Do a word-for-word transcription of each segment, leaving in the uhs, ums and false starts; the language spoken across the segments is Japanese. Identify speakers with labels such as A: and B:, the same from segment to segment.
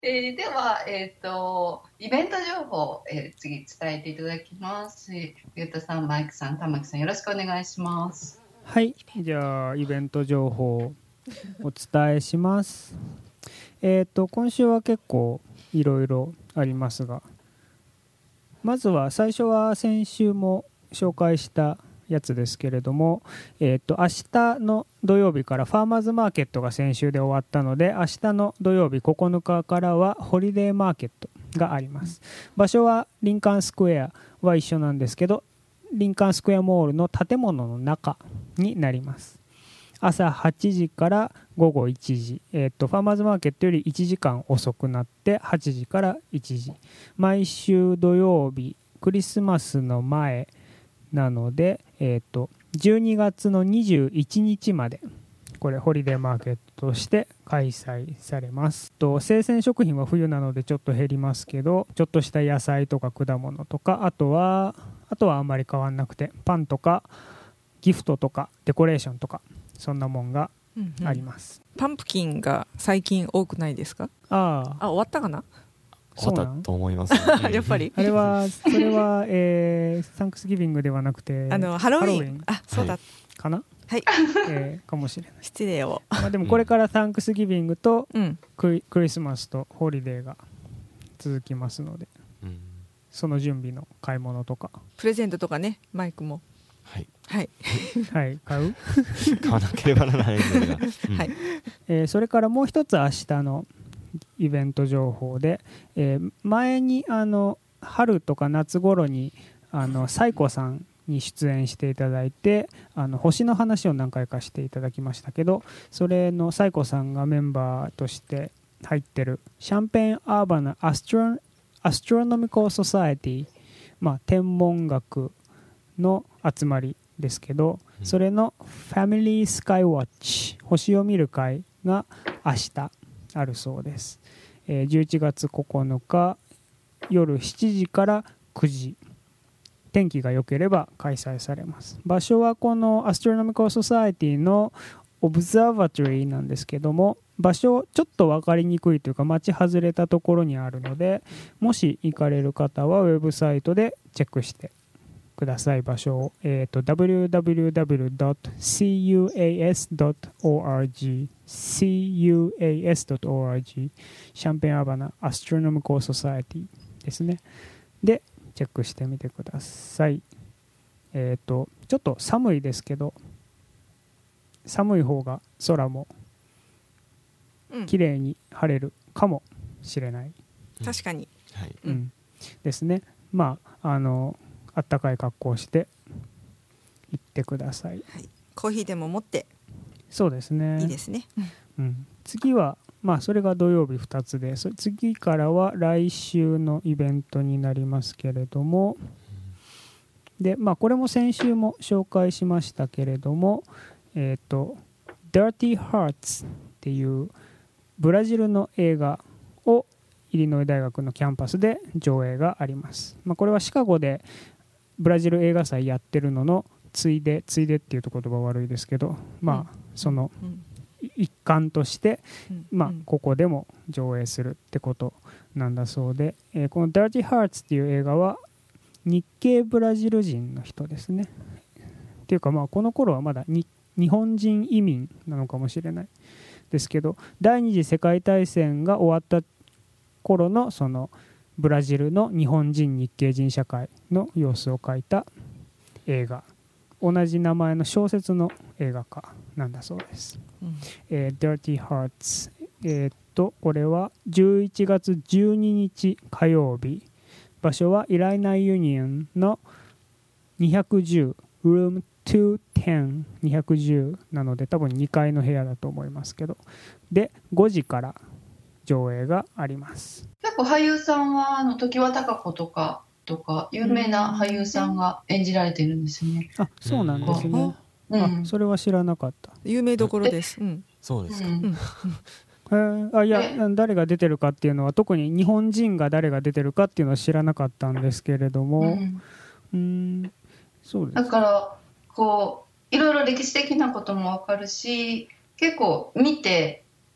A: えー、では、えーと、イベント情報を、えー、次伝えていただきます。ゆうたさん、マイクさん、玉木さん、よろしくお願いします。
B: はい、じゃあイベント情報をお伝えします。えっと今週は結構いろいろありますが、まずは最初は先週も紹介したやつですけれども、えー、と明日の土曜日からファーマーズマーケットが先週で終わったので、明日の土曜日ここのかからはホリデーマーケットがあります。場所はリンカーンスクエアは一緒なんですけど、リンカーンスクエアモールの建物の中になります。朝はちじからごごいちじ、えー、とファーマーズマーケットよりいちじかん遅くなってはちじからいちじ、毎週土曜日クリスマスの前なので、えー、とじゅうにがつのにじゅういちにちまでこれホリデーマーケットとして開催されます。と生鮮食品は冬なのでちょっと減りますけど、ちょっとした野菜とか果物とか、あとはあとはあんまり変わんなくて、パンとかギフトとかデコレーションとかそんなもんがあります、
C: うんうん、パンプキンが最近多くないですか？
B: あ
C: あ、終わったかな？
D: 終わったと思います、
C: ね、やっぱり
B: あれはそれは、えー、サンクスギビングではなくて
C: あのハロウィン、あ、そうだ、
B: かな、
C: はい、
B: えー、かもしれない。
C: 失礼を、
B: まあ、でもこれからサンクスギビングとクリ、
C: うん、
B: クリスマスとホリデーが続きますので、うん、その準備の買い物とか
C: プレゼントとかね、マイクも
D: はい
C: はい、
B: はい、買う
D: 買わなければならないのが、うん、
B: はい、えー、それからもう一つ明日のイベント情報で、えー、前にあの春とか夏頃にあのサイコさんに出演していただいて、あの星の話を何回かしていただきましたけど、それのサイコさんがメンバーとして入ってるシャンペーンアーバナアストロアストロノミカルソサエティ、まあ、天文学の集まりですけど、それのファミリースカイウォッチ星を見る会が明日あるそうです。えー、じゅういちがつここのか夜しちじからくじ、天気が良ければ開催されます。場所はこのアストロノミカルソサエティのオブザーバトリーなんですけども、場所ちょっと分かりにくいというか町外れたところにあるので、もし行かれる方はウェブサイトでチェックしてください。場所を、えー、と ダブリューダブリューダブリュードットシーユーエーエスドットオーアールジー シーユーエーエスドットオーアールジー シャンペーンアーバナアストロノミカルソサエティですね。でチェックしてみてください。えっ、ー、とちょっと寒いですけど、寒い方が空も綺麗に晴れるかもしれない、
C: うん、確かに、
D: はい
B: うん、ですね。まああのあったかい格好をして行ってください、
C: はい、コーヒーでも持って。
B: そうですね、
C: いいですね、
B: うん、次はまあそれが土曜日ふたつで、そ次からは来週のイベントになりますけれども、でまあこれも先週も紹介しましたけれども、えっと Dirty Hearts っていうブラジルの映画をイリノイ大学のキャンパスで上映があります。まあ、これはシカゴでブラジル映画祭やってるののついでついでっていうと言葉悪いですけど、まあその一環としてまあここでも上映するってことなんだそうで、えー、この Dirty Hearts っていう映画は日系ブラジル人の人ですね。っていうかまあこの頃はまだに日本人移民なのかもしれないですけど、第二次世界大戦が終わった頃のそのブラジルの日本人日系人社会の様子を描いた映画、同じ名前の小説の映画化なんだそうです、うんえー、Dirty Hearts、えー、っとこれはじゅういちがつじゅうににち火曜日、場所はイライナユニオンのにひゃくじゅう ルームにひゃくじゅう にひゃくじゅうなので多分にかいの部屋だと思いますけど、でごじから上映があります。
A: 結構俳優さんはあの常盤貴子とかとか有名な俳優さんが演じられているんですよね。
B: あ、そうなんですね、うん、あそれは知らなかった。
C: 有名どころです、うん、
D: そうですか、うん
B: うんえー、あいや誰が出てるかっていうのは特に日本人が誰が出てるかっていうのは知らなかったんですけれども、うん、うーんそうです。
A: だからこういろいろ歴史的なことも分かるし、結構見て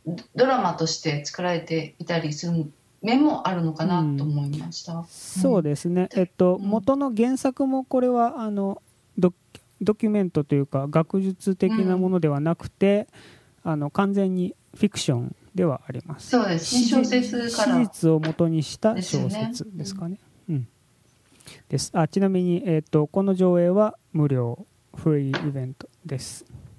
A: ドラマとして作られていたりする面もあるのかなと思いました、うん、
B: そうですね、えっと、
A: うん、
B: 元の原作もこれはあの ド, ドキュメントというか学術的なものではなくて、うん、あの完全にフィクションではあります。
A: そうですね、小説から
B: 史実を元にした小説ですかね、うん、です。あ、ちなみに、えっと、この上映は無料フリーイベントです。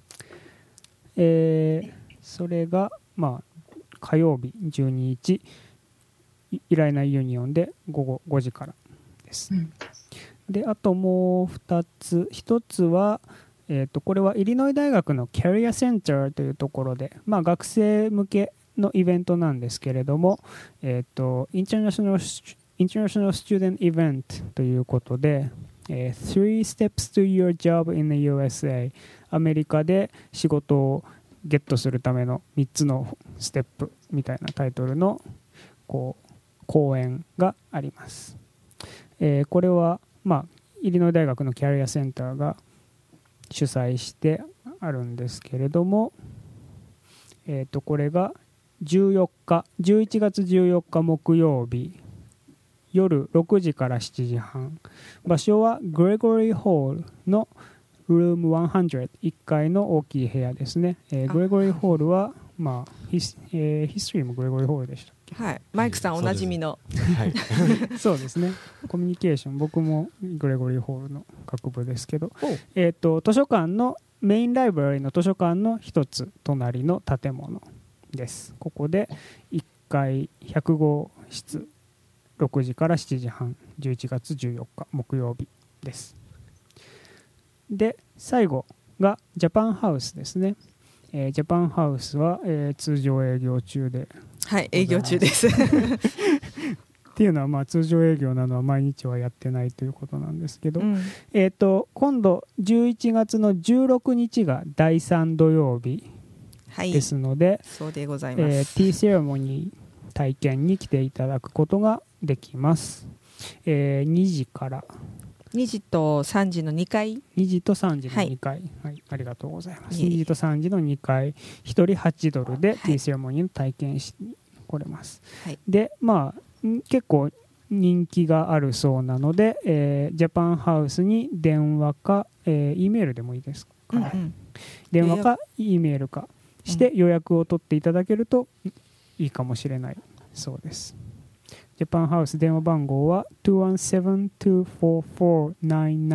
B: えー、それが、まあ、火曜日じゅうににちイライナユニオンで午後ごじからです、うん、であともうふたつ、ひとつは、えー、とこれはイリノイ大学のキャリアセンターというところで、まあ、学生向けのイベントなんですけれども、えー、とインターナショナルインターナショナルスチューデントイベントということで、えー、Three Steps to Your Job in the ユーエスエー、 アメリカで仕事をゲットするためのみっつのステップみたいなタイトルのこう講演があります、えー、これは、まあ、イリノイ大学のキャリアセンターが主催してあるんですけれども、えー、とこれがじゅうよっかじゅういちがつじゅうよっか木曜日夜ろくじからしちじはん、場所はグレゴリーホールのルームひゃく、いっかいの大きい部屋ですね、えー、グレゴリーホールは、まあヒス、えー、ヒストリーもグレゴリーホールでしたっけ。
C: はい、マイクさんおなじみの、
D: はい、
B: そうですね、コミュニケーション、僕もグレゴリーホールの学部ですけど、えー、と図書館のメインライブラリの図書館の一つ隣の建物です。ここでいっかいひゃくごうしつろくじからしちじはん、じゅういちがつじゅうよっか木曜日です。で最後がジャパンハウスですね、えー、ジャパンハウスは、えー、通常営業中で、
C: はい営業中です
B: っていうのは、まあ、通常営業なのは毎日はやってないということなんですけど、
C: うん、
B: えー、と今度じゅういちがつのじゅうろくにちがだいさん土曜日ですので、
C: はい、そうでございます、
B: えー、ティーセレモニー体験に来ていただくことができます、えー、にじから
C: にじとさんじのにかい、
B: にじとさんじのにかい、はいはい、ありがとうございます。にじとさんじのにかい、ひとりはちドルでティーセレモニーの体験しに来れます、はい、でまあ結構人気があるそうなので、えー、ジャパンハウスに電話か、えー、E メールでもいいですか、うんうん、電話か E メールかして予約を取っていただけるといいかもしれないそうです。ジャパンハウス電話番号は にいちなな にーよんよん き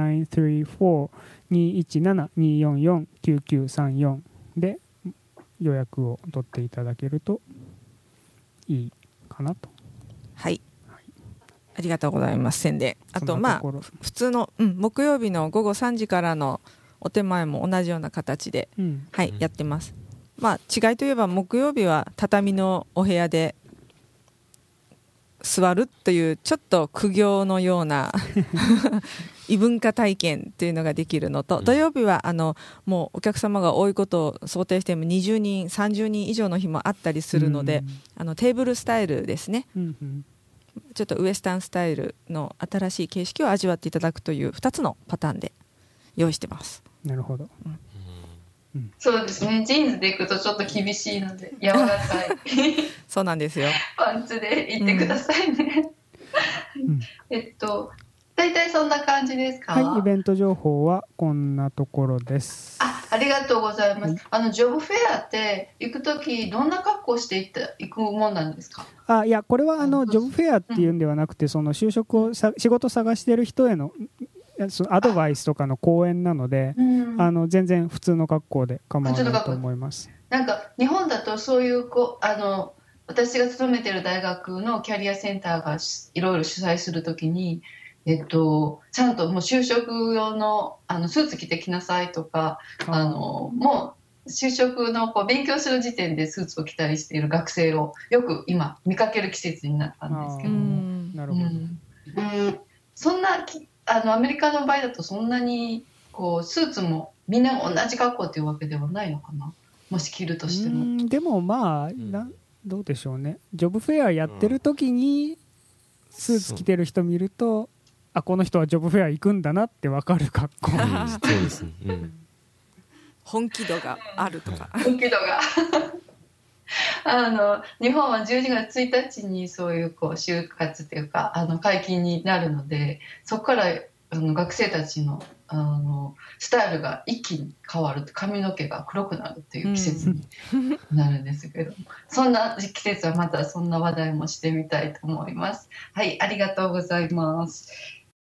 B: ゅうきゅうさんよんで予約を取っていただけるといいかなと。
C: はい、はい、ありがとうございます。宣伝、あとまあ普通の、うん、木曜日のごごさんじからのお手前も同じような形で、うん、はい、やってます。まあ違いといえば木曜日は畳のお部屋で座るというちょっと苦行のような異文化体験というのができるのと、うん、土曜日はあのもうお客様が多いことを想定してもにじゅうにんさんじゅうにん以上の日もあったりするので、うん、あのテーブルスタイルですね、うんうん、ちょっとウエスタンスタイルの新しい形式を味わっていただくというふたつのパターンで用意してます。
B: なるほど、うん
A: うん、そうですね、ジーンズでいくとちょっと厳しいので柔らかい
C: そうなんですよ、
A: パンツでいってくださいね、うん、えっと大体そんな感じですか。
B: はい、イベント情報はこんなところです。
A: あ、ありがとうございます、はい、あのジョブフェアって行くときどんな格好していった行くもんなんですか。
B: あ、いやこれはあのジョブフェアっていうんではなくて、その就職をさ仕事探してる人へのそのアドバイスとかの講演なので、あ、うん、あの全然普通の格好で構わないと思います。
A: なんか日本だとそういうこあの私が勤めてる大学のキャリアセンターがいろいろ主催するときに、えっと、ちゃんともう就職用 の, あのスーツ着てきなさいとか、あのもう就職のこう勉強する時点でスーツを着たりしている学生をよく今見かける季節になったんですけども、なるほど、うんうん、そんなきあのアメリカの場合だとそんなにこうスーツもみんな同じ格好というわけではないのかな、もし着るとしても。
B: うんでもまあなどうでしょうね、ジョブフェアやってる時にスーツ着てる人見ると、あ、この人はジョブフェア行くんだなって分かる格好、うん、そうですね、
C: うん、本気度があるとか
A: 本気度があの日本はじゅうにがつついたちにそういうこう就活というかあの解禁になるので、そこからあの学生たちのあのスタイルが一気に変わる、髪の毛が黒くなるという季節になるんですけど、うん、そんな季節はまたそんな話題もしてみたいと思います。はい、ありがとうございます。